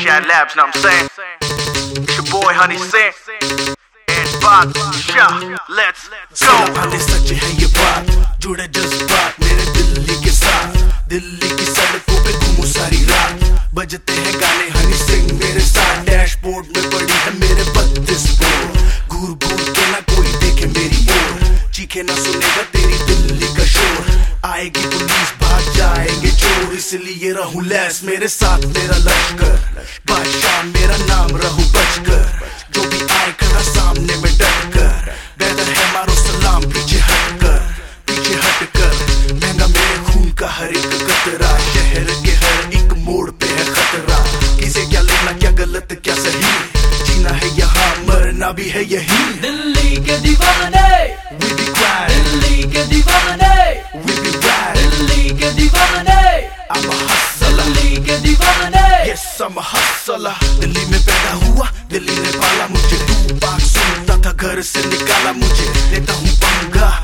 Shad Labs, know what I'm saying? It's your boy Honey Singh and Badshah, let's go. आने सच है ये बात, जुड़े जज्बात मेरे दिल्ली के साथ। दिल्ली की सड़कों पे घूमूं सारी रात, बजते हैं गाने हनी सिंह मेरे साथ। डैशबोर्ड में पड़ी है मेरे 32 बोर, घूर घूर के ना कोई देखे मेरी ओर, चीखे ना सुनेगा तेरी दिल्ली का शोर। आएगी पुलिस भाग जाएंगे चोर, इसलिए रहूं लैस मेरे साथ मेरा लश्कर। बादशाह मेरा नाम रहूं बचकर, जो भी आए खड़ा सामने में डटकर। बेहतर है मारो सलाम पीछे हटकर, पीछे हटकर। महंगा मेरे खून का हर एक कतरा, शहर के हर एक मोड़ पे है खतरा। किसे क्या लेना क्या गलत क्या सही, जीना है यहाँ मरना भी है यही। दिल्ली के दीवाने We be quiet, दिल्ली के दीवाने we be right, दिल्ली के दीवाने I'm a hustler, दिल्ली के दीवाने yes I'm a hustler। Delhi में पैदा हुआ, दिल्ली ने पाला मुझे, तू बात सुनता था घर से निकाला मुझे। लेता हूँ पंगा